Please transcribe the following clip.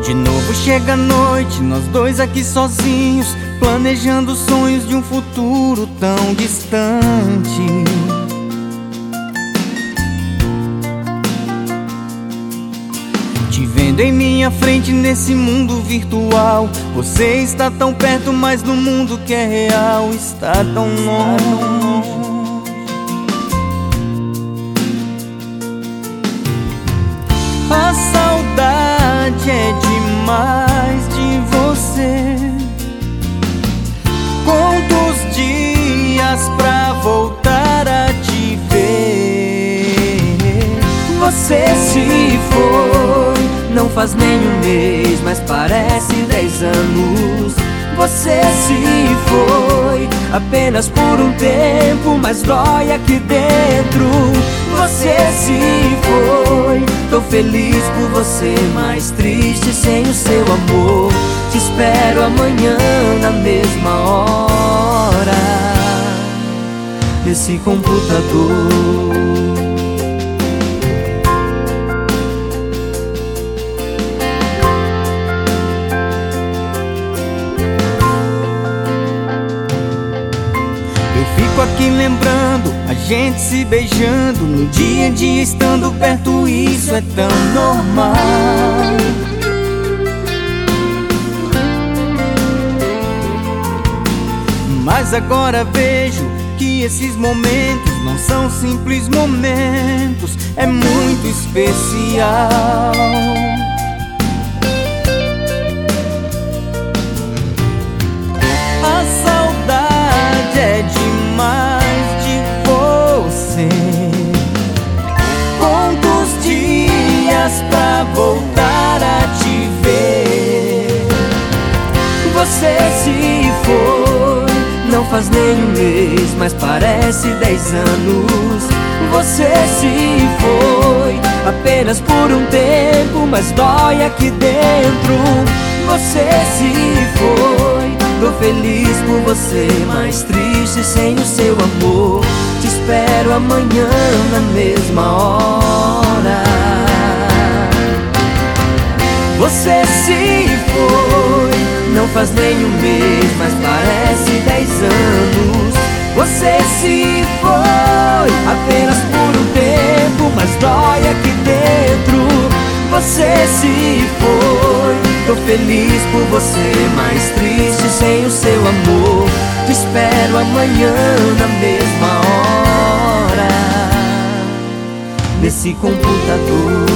De novo chega a noite, nós dois aqui sozinhos, planejando sonhos de um futuro tão distante. Te vendo em minha frente nesse mundo virtual. Você está tão perto, mas no mundo que é real está tão longe. A saudade é demais de você. Conto os dias pra voltar a te ver. Você se foi, não faz nem um mês, mas parece 10 anos. Você se foi, apenas por um tempo, mas dói aqui dentro. Você se foi, tô feliz por você, mas triste sem o seu amor. Te espero amanhã na mesma hora, nesse computador. Fico aqui lembrando, a gente se beijando, no dia a dia estando perto, isso é tão normal. Mas agora vejo que esses momentos não são simples momentos, é muito especial. A saudade é demais de você. Conto os dias pra voltar a te ver. Você se foi, não faz nem um mês, mas parece 10 anos. Você se foi, apenas por um tempo, mas dói aqui dentro. Você se foi, tô feliz por você, mas triste sem o seu amor. Te espero amanhã na mesma hora. Você se foi, não faz nem um mês, mas parece 10 anos. Você se foi, apenas por um tempo, mas dói aqui dentro. Você se foi, tô feliz por você, mas triste sem o seu amor. Te espero amanhã na mesma hora, nesse computador.